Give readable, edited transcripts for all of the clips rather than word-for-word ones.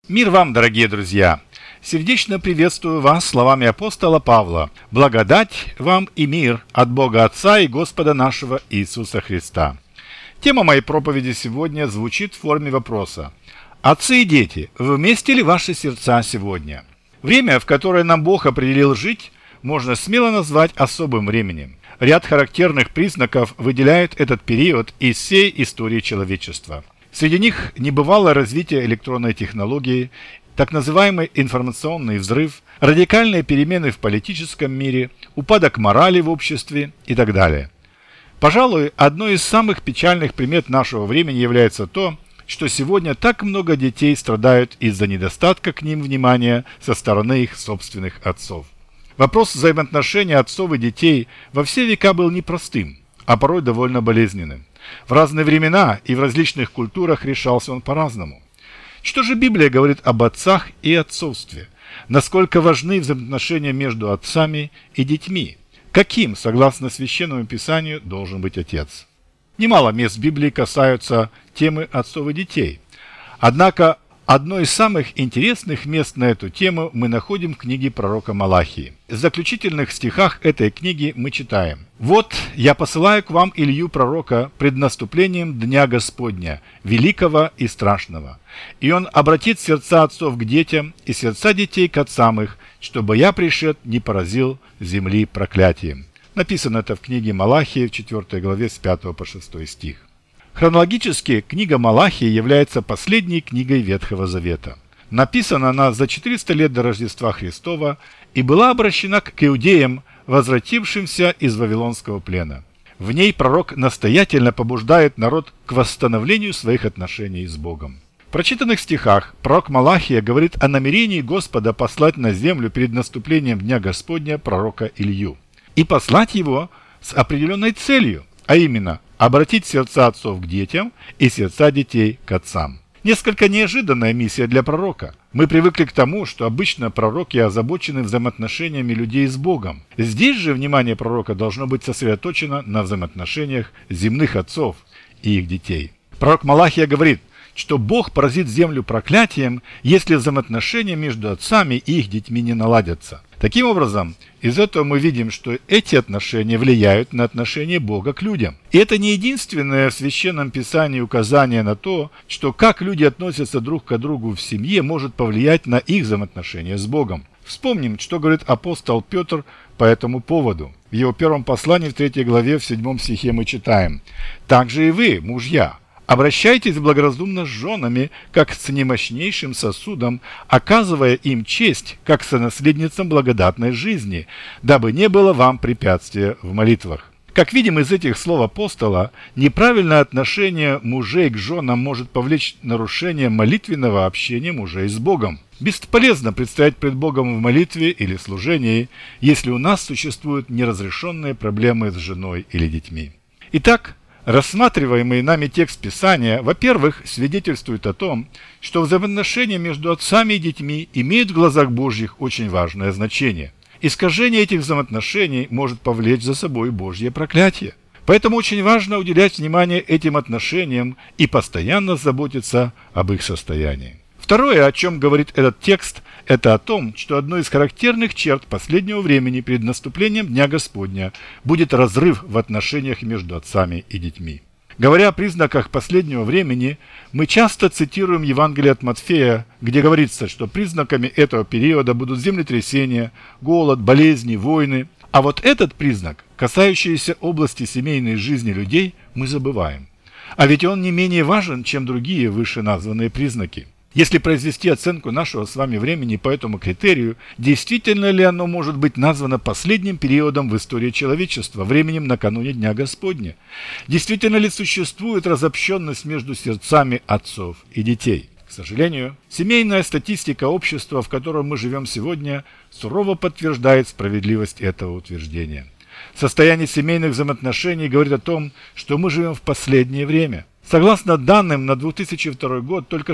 Мир вам, дорогие друзья! Сердечно приветствую вас словами апостола Павла. Благодать вам и мир от Бога Отца и Господа нашего Иисуса Христа. Тема моей проповеди сегодня звучит в форме вопроса. Отцы и дети, вместе ли ваши сердца сегодня? Время, в которое нам Бог определил жить, можно смело назвать особым временем. Ряд характерных признаков выделяют этот период из всей истории человечества. Среди них небывалое развитие электронной технологии, так называемый информационный взрыв, радикальные перемены в политическом мире, упадок морали в обществе и так далее. Пожалуй, одной из самых печальных примет нашего времени является то, что сегодня так много детей страдают из-за недостатка к ним внимания со стороны их собственных отцов. Вопрос взаимоотношений отцов и детей во все века был непростым, а порой довольно болезненным. В разные времена и в различных культурах решался он по-разному. Что же Библия говорит об отцах и отцовстве? Насколько важны взаимоотношения между отцами и детьми? Каким, согласно Священному Писанию, должен быть отец? Немало мест Библии касаются темы отцов и детей. Однако, одно из самых интересных мест на эту тему мы находим в книге пророка Малахии. В заключительных стихах этой книги мы читаем: «Вот я посылаю к вам Илью пророка пред наступлением Дня Господня, великого и страшного. И он обратит сердца отцов к детям и сердца детей к отцам их, чтобы я пришед не поразил земли проклятием». Написано это в книге Малахии в 4 главе с 5 по 6 стих. Хронологически книга Малахии является последней книгой Ветхого Завета. Написана она за 400 лет до Рождества Христова и была обращена к иудеям, возвратившимся из Вавилонского плена. В ней пророк настоятельно побуждает народ к восстановлению своих отношений с Богом. В прочитанных стихах пророк Малахия говорит о намерении Господа послать на землю перед наступлением Дня Господня пророка Илью. И послать его с определенной целью, а именно обратить сердца отцов к детям и сердца детей к отцам. Несколько неожиданная миссия для пророка. Мы привыкли к тому, что обычно пророки озабочены взаимоотношениями людей с Богом. Здесь же внимание пророка должно быть сосредоточено на взаимоотношениях земных отцов и их детей. Пророк Малахия говорит, что Бог поразит землю проклятием, если взаимоотношения между отцами и их детьми не наладятся. Таким образом, из этого мы видим, что эти отношения влияют на отношение Бога к людям. И это не единственное в Священном Писании указание на то, что как люди относятся друг к другу в семье, может повлиять на их взаимоотношения с Богом. Вспомним, что говорит апостол Петр по этому поводу. В его первом послании в 3 главе в 7 стихе мы читаем: «Также и вы, мужья, обращайтесь благоразумно с женами, как с немощнейшим сосудом, оказывая им честь, как сонаследницам благодатной жизни, дабы не было вам препятствия в молитвах». Как видим из этих слов апостола, неправильное отношение мужей к женам может повлечь нарушение молитвенного общения мужей с Богом. Бесполезно предстоять пред Богом в молитве или служении, если у нас существуют неразрешенные проблемы с женой или детьми. Итак, рассматриваемый нами текст Писания, во-первых, свидетельствует о том, что взаимоотношения между отцами и детьми имеют в глазах Божьих очень важное значение. Искажение этих взаимоотношений может повлечь за собой Божье проклятие. Поэтому очень важно уделять внимание этим отношениям и постоянно заботиться об их состоянии. Второе, о чем говорит этот текст, это о том, что одной из характерных черт последнего времени перед наступлением Дня Господня будет разрыв в отношениях между отцами и детьми. Говоря о признаках последнего времени, мы часто цитируем Евангелие от Матфея, где говорится, что признаками этого периода будут землетрясения, голод, болезни, войны. А вот этот признак, касающийся области семейной жизни людей, мы забываем. А ведь он не менее важен, чем другие вышеназванные признаки. Если произвести оценку нашего с вами времени по этому критерию, действительно ли оно может быть названо последним периодом в истории человечества, временем накануне Дня Господня? Действительно ли существует разобщенность между сердцами отцов и детей? К сожалению, семейная статистика общества, в котором мы живем сегодня, сурово подтверждает справедливость этого утверждения. Состояние семейных взаимоотношений говорит о том, что мы живем в последнее время. Согласно данным на 2002 год, только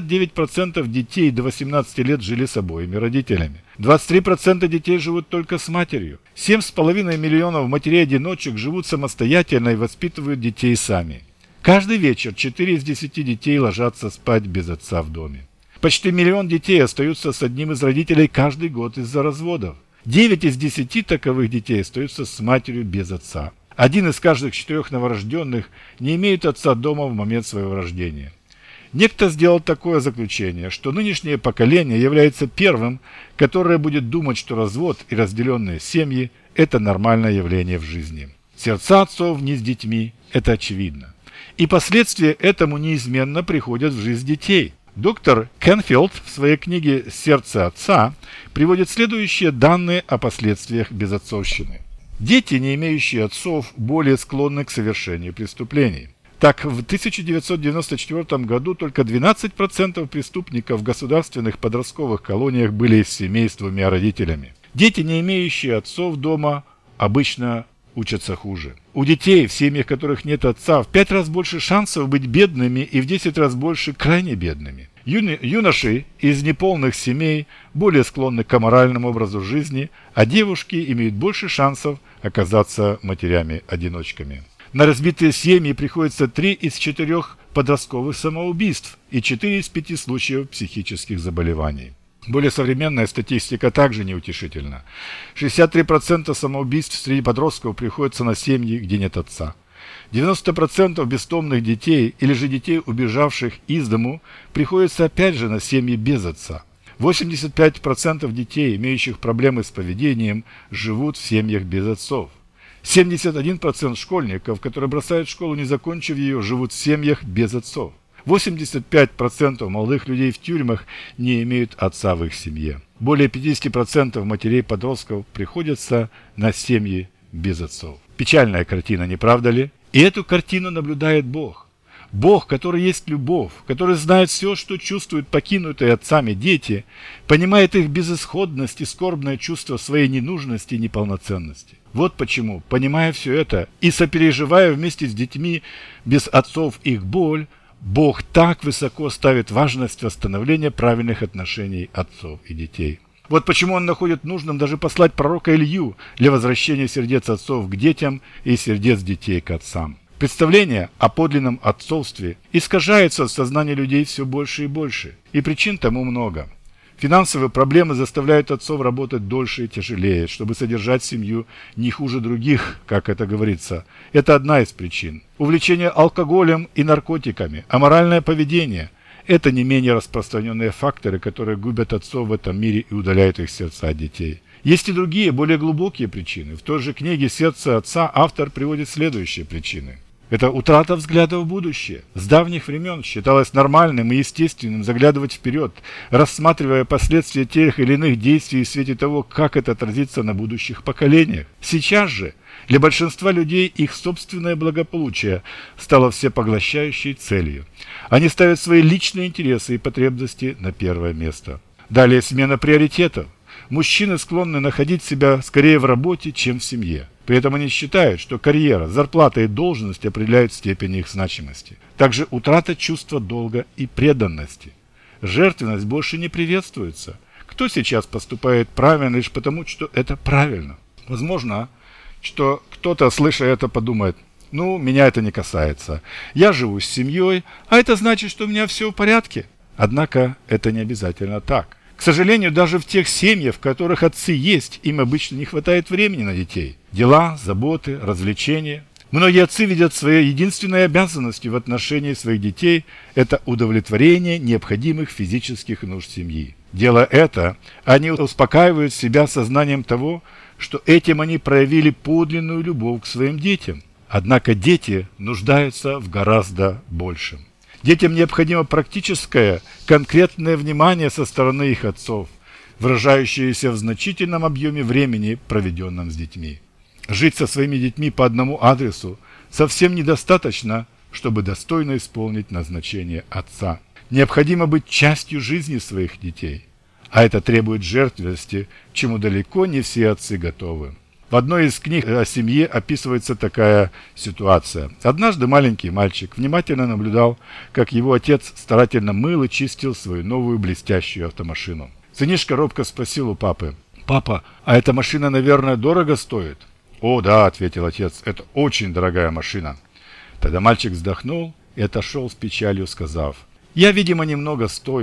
69% детей до 18 лет жили с обоими родителями. 23% детей живут только с матерью. 7,5 миллионов матерей-одиночек живут самостоятельно и воспитывают детей сами. Каждый вечер 4 из 10 детей ложатся спать без отца в доме. Почти 1 миллион детей остаются с одним из родителей каждый год из-за разводов. 9 из 10 таковых детей остаются с матерью без отца. 1 из каждых 4 новорожденных не имеет отца дома в момент своего рождения. Некто сделал такое заключение, что нынешнее поколение является первым, которое будет думать, что развод и разделенные семьи – это нормальное явление в жизни. Сердца отцов не с детьми – это очевидно. И последствия этому неизменно приходят в жизнь детей. Доктор Кенфилд в своей книге «Сердце отца» приводит следующие данные о последствиях безотцовщины. Дети, не имеющие отцов, более склонны к совершению преступлений. Так, в 1994 году только 12% преступников в государственных подростковых колониях были из семей с 2 родителями. Дети, не имеющие отцов дома, обычно учатся хуже. У детей, в семьях которых нет отца, в 5 раз больше шансов быть бедными и в 10 раз больше крайне бедными. Юноши из неполных семей более склонны к аморальному образу жизни, а девушки имеют больше шансов оказаться матерями-одиночками. На разбитые семьи приходится 3 из 4 подростковых самоубийств и 4 из 5 случаев психических заболеваний. Более современная статистика также неутешительна. 63% самоубийств среди подростков приходится на семьи, где нет отца. 90% бестомных детей или же детей, убежавших из дому, приходится опять же на семьи без отца. 85% детей, имеющих проблемы с поведением, живут в семьях без отцов. 71% школьников, которые бросают школу, не закончив ее, живут в семьях без отцов. 85% молодых людей в тюрьмах не имеют отца в их семье. Более 50% матерей-подростков приходятся на семьи без отцов. Печальная картина, не правда ли? И эту картину наблюдает Бог. Бог, который есть любовь, который знает все, что чувствуют покинутые отцами дети, понимает их безысходность и скорбное чувство своей ненужности и неполноценности. Вот почему, понимая все это и сопереживая вместе с детьми без отцов их боль, Бог так высоко ставит важность восстановления правильных отношений отцов и детей. Вот почему Он находит нужным даже послать пророка Илью для возвращения сердец отцов к детям и сердец детей к отцам. Представление о подлинном отцовстве искажается в сознании людей все больше и больше, и причин тому много. Финансовые проблемы заставляют отцов работать дольше и тяжелее, чтобы содержать семью не хуже других, как это говорится. Это одна из причин. Увлечение алкоголем и наркотиками, аморальное поведение – это не менее распространенные факторы, которые губят отцов в этом мире и удаляют их сердца от детей. Есть и другие, более глубокие причины. В той же книге «Сердце отца» автор приводит следующие причины. Это утрата взгляда в будущее. С давних времен считалось нормальным и естественным заглядывать вперед, рассматривая последствия тех или иных действий в свете того, как это отразится на будущих поколениях. Сейчас же для большинства людей их собственное благополучие стало всепоглощающей целью. Они ставят свои личные интересы и потребности на первое место. Далее смена приоритетов. Мужчины склонны находить себя скорее в работе, чем в семье. При этом они считают, что карьера, зарплата и должность определяют степень их значимости. Также утрата чувства долга и преданности. Жертвенность больше не приветствуется. Кто сейчас поступает правильно лишь потому, что это правильно? Возможно, что кто-то, слыша это, подумает: ну, меня это не касается. Я живу с семьей, а это значит, что у меня все в порядке. Однако это не обязательно так. К сожалению, даже в тех семьях, в которых отцы есть, им обычно не хватает времени на детей. Дела, заботы, развлечения. Многие отцы видят своей единственной обязанностью в отношении своих детей – это удовлетворение необходимых физических нужд семьи. Делая это, они успокаивают себя сознанием того, что этим они проявили подлинную любовь к своим детям. Однако дети нуждаются в гораздо большем. Детям необходимо практическое, конкретное внимание со стороны их отцов, выражающееся в значительном объеме времени, проведенном с детьми. Жить со своими детьми по одному адресу совсем недостаточно, чтобы достойно исполнить назначение отца. Необходимо быть частью жизни своих детей, а это требует жертвенности, к чему далеко не все отцы готовы. В одной из книг о семье описывается такая ситуация. Однажды маленький мальчик внимательно наблюдал, как его отец старательно мыл и чистил свою новую блестящую автомашину. Сынишка робко спросил у папы: «Папа, а эта машина, наверное, дорого стоит?» «О, да», — ответил отец, — «это очень дорогая машина». Тогда мальчик вздохнул и отошел с печалью, сказав: «Я, видимо, немного стою,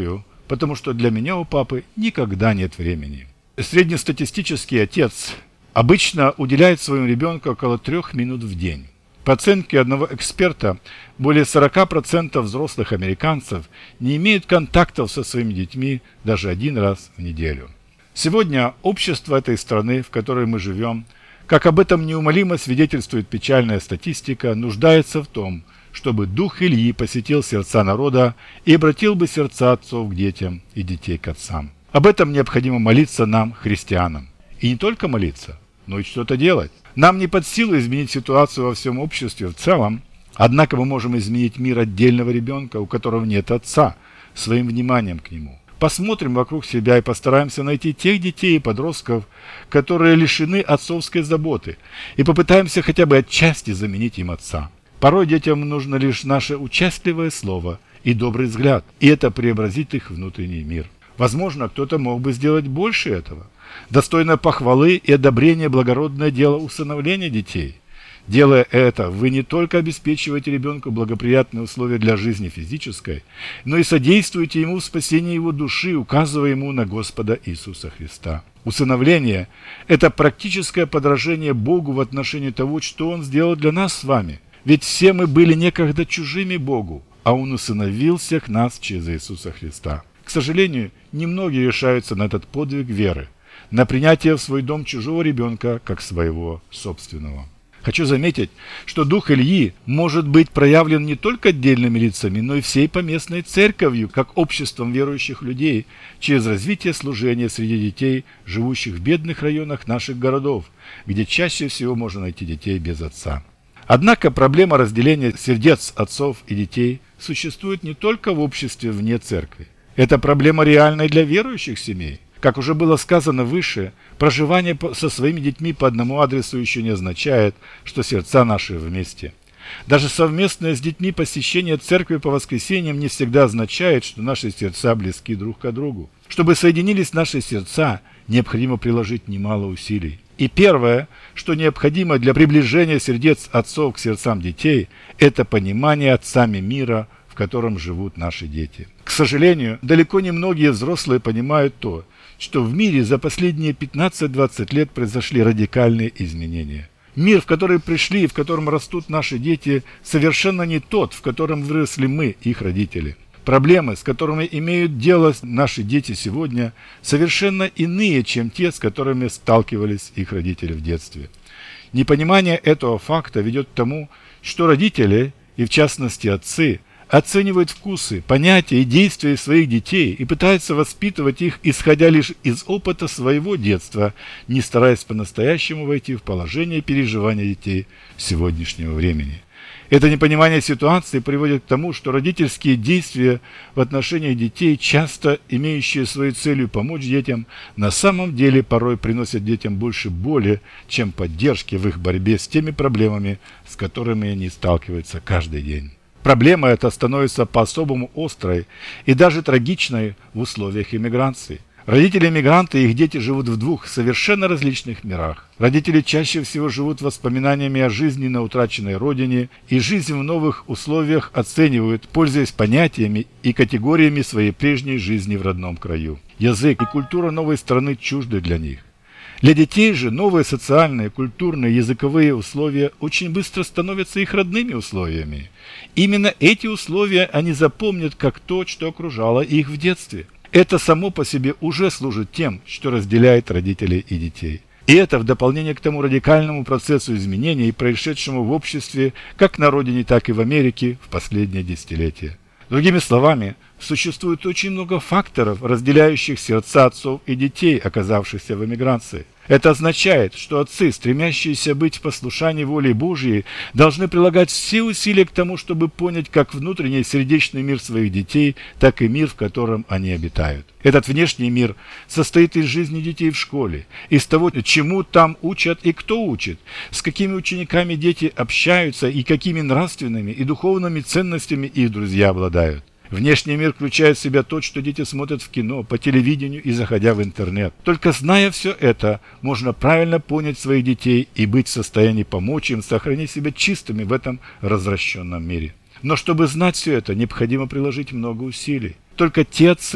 потому что для меня у папы никогда нет времени. Среднестатистический отец обычно уделяет своему ребенку около 3 минут в день. По оценке одного эксперта, более 40% взрослых американцев не имеют контактов со своими детьми даже 1 раз в неделю. Сегодня общество этой страны, в которой мы живем, как об этом неумолимо свидетельствует печальная статистика, нуждается в том, чтобы дух Ильи посетил сердца народа и обратил бы сердца отцов к детям и детей к отцам. Об этом необходимо молиться нам, христианам. И не только молиться, но и что-то делать. Нам не под силу изменить ситуацию во всем обществе в целом, однако мы можем изменить мир отдельного ребенка, у которого нет отца, своим вниманием к нему. Посмотрим вокруг себя и постараемся найти тех детей и подростков, которые лишены отцовской заботы, и попытаемся хотя бы отчасти заменить им отца. Порой детям нужно лишь наше участливое слово и добрый взгляд, и это преобразит их внутренний мир. Возможно, кто-то мог бы сделать больше этого. Достойно похвалы и одобрения благородное дело усыновления детей. Делая это, вы не только обеспечиваете ребенку благоприятные условия для жизни физической, но и содействуете ему в спасении его души, указывая ему на Господа Иисуса Христа. Усыновление – это практическое подражение Богу в отношении того, что Он сделал для нас с вами. Ведь все мы были некогда чужими Богу, а Он усыновил всех нас через Иисуса Христа. К сожалению, немногие решаются на этот подвиг веры, на принятие в свой дом чужого ребенка как своего собственного. Хочу заметить, что дух Ильи может быть проявлен не только отдельными лицами, но и всей поместной церковью, как обществом верующих людей, через развитие служения среди детей, живущих в бедных районах наших городов, где чаще всего можно найти детей без отца. Однако проблема разделения сердец отцов и детей существует не только в обществе вне церкви. Это проблема реальная для верующих семей. Как уже было сказано выше, проживание со своими детьми по одному адресу еще не означает, что сердца наши вместе. Даже совместное с детьми посещение церкви по воскресеньям не всегда означает, что наши сердца близки друг к другу. Чтобы соединились наши сердца, необходимо приложить немало усилий. И первое, что необходимо для приближения сердец отцов к сердцам детей, это понимание отцами мира, в котором живут наши дети. К сожалению, далеко не многие взрослые понимают то, что в мире за последние 15-20 лет произошли радикальные изменения. Мир, в который пришли и в котором растут наши дети, совершенно не тот, в котором выросли мы, их родители. Проблемы, с которыми имеют дело наши дети сегодня, совершенно иные, чем те, с которыми сталкивались их родители в детстве. Непонимание этого факта ведет к тому, что родители, и в частности отцы, оценивают вкусы, понятия и действия своих детей и пытаются воспитывать их, исходя лишь из опыта своего детства, не стараясь по-настоящему войти в положение переживания детей сегодняшнего времени. Это непонимание ситуации приводит к тому, что родительские действия в отношении детей, часто имеющие своей целью помочь детям, на самом деле порой приносят детям больше боли, чем поддержки в их борьбе с теми проблемами, с которыми они сталкиваются каждый день. Проблема эта становится по-особому острой и даже трагичной в условиях иммиграции. Родители-мигранты и их дети живут в двух совершенно различных мирах. Родители чаще всего живут воспоминаниями о жизни на утраченной родине и жизнь в новых условиях оценивают, пользуясь понятиями и категориями своей прежней жизни в родном краю. Язык и культура новой страны чужды для них. Для детей же новые социальные, культурные, языковые условия очень быстро становятся их родными условиями. Именно эти условия они запомнят как то, что окружало их в детстве. Это само по себе уже служит тем, что разделяет родителей и детей. И это в дополнение к тому радикальному процессу изменений, происшедшему в обществе как на родине, так и в Америке в последние десятилетия. Другими словами, существует очень много факторов, разделяющих сердца отцов и детей, оказавшихся в эмиграции. Это означает, что отцы, стремящиеся быть в послушании воле Божьей, должны прилагать все усилия к тому, чтобы понять как внутренний сердечный мир своих детей, так и мир, в котором они обитают. Этот внешний мир состоит из жизни детей в школе, из того, чему там учат и кто учит, с какими учениками дети общаются и какими нравственными и духовными ценностями их друзья обладают. Внешний мир включает в себя то, что дети смотрят в кино, по телевидению и заходя в интернет. Только зная все это, можно правильно понять своих детей и быть в состоянии помочь им сохранить себя чистыми в этом развращенном мире. Но чтобы знать все это, необходимо приложить много усилий. Только те отцы,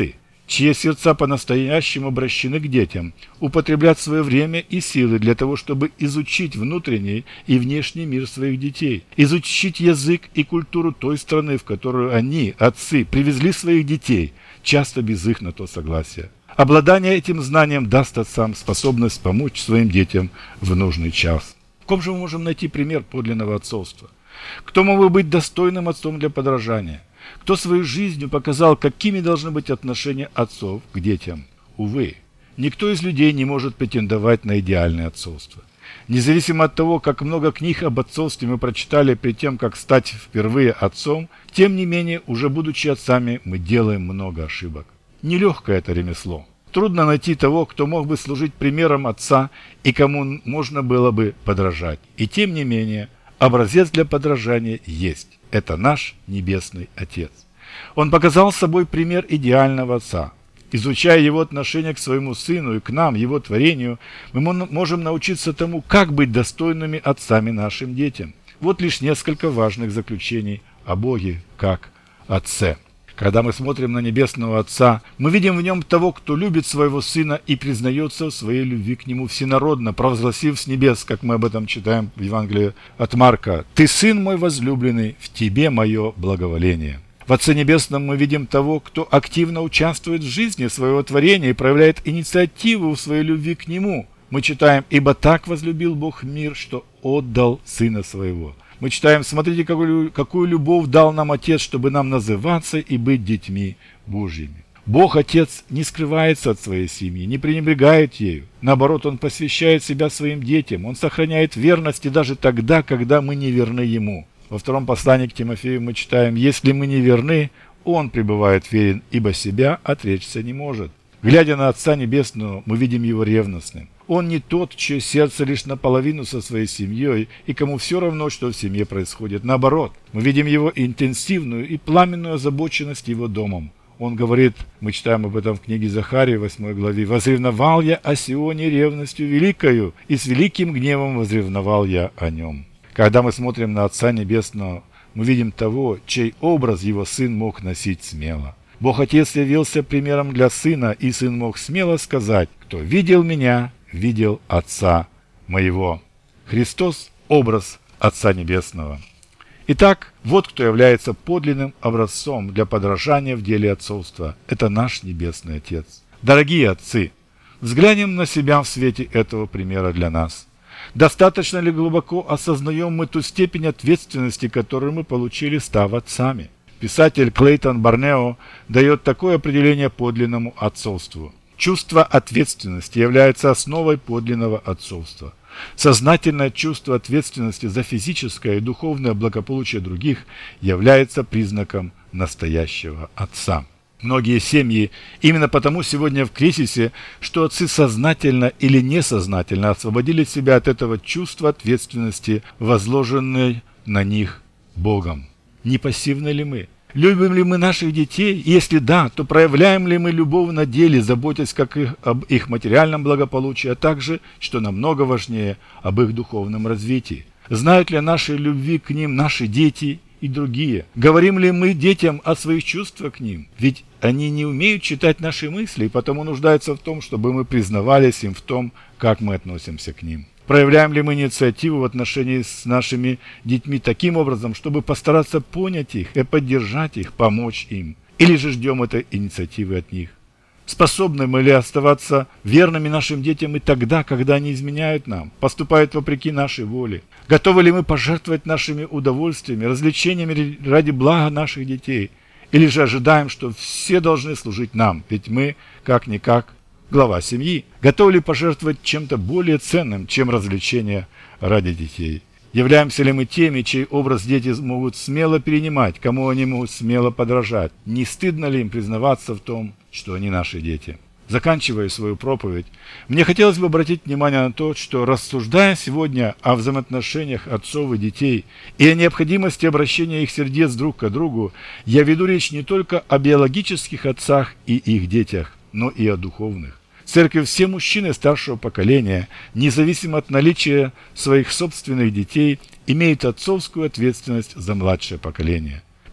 чьи сердца по-настоящему обращены к детям, употреблять свое время и силы для того, чтобы изучить внутренний и внешний мир своих детей, изучить язык и культуру той страны, в которую они, отцы, привезли своих детей, часто без их на то согласия. Обладание этим знанием даст отцам способность помочь своим детям в нужный час. В ком же мы можем найти пример подлинного отцовства? Кто мог бы быть достойным отцом для подражания? Кто своей жизнью показал, какими должны быть отношения отцов к детям? Увы, никто из людей не может претендовать на идеальное отцовство. Независимо от того, как много книг об отцовстве мы прочитали перед тем, как стать впервые отцом, тем не менее, уже будучи отцами, мы делаем много ошибок. Нелегкое это ремесло. Трудно найти того, кто мог бы служить примером отца и кому можно было бы подражать. И тем не менее, образец для подражания есть. Это наш Небесный Отец. Он показал собой пример идеального отца. Изучая его отношение к своему сыну и к нам, его творению, мы можем научиться тому, как быть достойными отцами нашим детям. Вот лишь несколько важных заключений о Боге как Отце. Когда мы смотрим на Небесного Отца, мы видим в нем того, кто любит своего Сына и признается в своей любви к Нему всенародно, провозгласив с небес, как мы об этом читаем в Евангелии от Марка: «Ты, Сын мой возлюбленный, в Тебе мое благоволение». В Отце Небесном мы видим того, кто активно участвует в жизни своего творения и проявляет инициативу в своей любви к Нему. Мы читаем: «Ибо так возлюбил Бог мир, что отдал Сына Своего». Мы читаем: «Смотрите, какую любовь дал нам Отец, чтобы нам называться и быть детьми Божьими». Бог Отец не скрывается от своей семьи, не пренебрегает ею. Наоборот, Он посвящает себя своим детям, Он сохраняет верность и даже тогда, когда мы не верны Ему. Во втором послании к Тимофею мы читаем: «Если мы не верны, Он пребывает верен, ибо себя отречься не может». Глядя на Отца Небесного, мы видим Его ревностным. Он не тот, чье сердце лишь наполовину со своей семьей, и кому все равно, что в семье происходит. Наоборот, мы видим Его интенсивную и пламенную озабоченность Его домом. Он говорит, мы читаем об этом в книге Захарии, 8 главе: «Возревновал я о Сионе ревностью великою, и с великим гневом возревновал я о нем». Когда мы смотрим на Отца Небесного, мы видим того, чей образ Его Сын мог носить смело. Бог Отец явился примером для Сына, и Сын мог смело сказать: «Кто видел Меня, видел Отца Моего». Христос – образ Отца Небесного. Итак, вот кто является подлинным образцом для подражания в деле отцовства. Это наш Небесный Отец. Дорогие отцы, взглянем на себя в свете этого примера для нас. Достаточно ли глубоко осознаем мы ту степень ответственности, которую мы получили, став отцами? Писатель Клейтон Барнео дает такое определение подлинному отцовству. Чувство ответственности является основой подлинного отцовства. Сознательное чувство ответственности за физическое и духовное благополучие других является признаком настоящего отца. Многие семьи именно потому сегодня в кризисе, что отцы сознательно или несознательно освободили себя от этого чувства ответственности, возложенной на них Богом. Не пассивны ли мы? Любим ли мы наших детей? Если да, то проявляем ли мы любовь на деле, заботясь об их материальном благополучии, а также, что намного важнее, об их духовном развитии? Знают ли о нашей любви к ним наши дети и другие? Говорим ли мы детям о своих чувствах к ним? Ведь они не умеют читать наши мысли, и потому нуждаются в том, чтобы мы признавались им в том, как мы относимся к ним. Проявляем ли мы инициативу в отношении с нашими детьми таким образом, чтобы постараться понять их и поддержать их, помочь им? Или же ждем этой инициативы от них? Способны мы ли оставаться верными нашим детям и тогда, когда они изменяют нам, поступают вопреки нашей воле? Готовы ли мы пожертвовать нашими удовольствиями, развлечениями ради блага наших детей? Или же ожидаем, что все должны служить нам, ведь мы, как-никак, глава семьи? Готовы ли пожертвовать чем-то более ценным, чем развлечения ради детей? Являемся ли мы теми, чей образ дети могут смело перенимать, кому они могут смело подражать? Не стыдно ли им признаваться в том, что они наши дети? Заканчивая свою проповедь, мне хотелось бы обратить внимание на то, что, рассуждая сегодня о взаимоотношениях отцов и детей и о необходимости обращения их сердец друг к другу, я веду речь не только о биологических отцах и их детях, но и о духовных. Церковь, все мужчины старшего поколения, независимо от наличия своих собственных детей, имеют отцовскую ответственность за младшее поколение.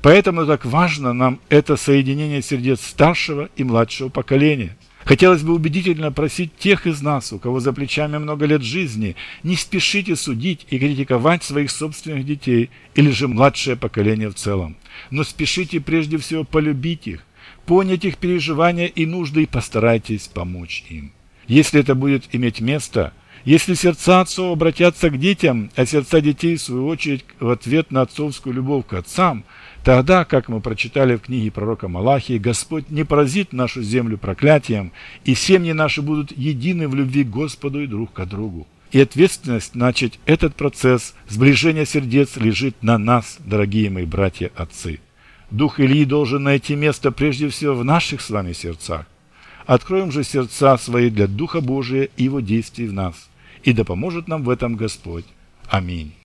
Поэтому так важно нам это соединение сердец старшего и младшего поколения. Хотелось бы убедительно просить тех из нас, у кого за плечами много лет жизни, не спешите судить и критиковать своих собственных детей или же младшее поколение в целом. Но спешите прежде всего полюбить их, понять их переживания и нужды и постарайтесь помочь им. Если это будет иметь место, если сердца отцов обратятся к детям, а сердца детей, в свою очередь, в ответ на отцовскую любовь к отцам, тогда, как мы прочитали в книге пророка Малахии, Господь не поразит нашу землю проклятием, и семьи наши будут едины в любви к Господу и друг к другу. И ответственность начать этот процесс сближения сердец лежит на нас, дорогие мои братья-отцы. Дух Ильи должен найти место прежде всего в наших с вами сердцах. Откроем же сердца свои для Духа Божия и Его действий в нас. И да поможет нам в этом Господь. Аминь.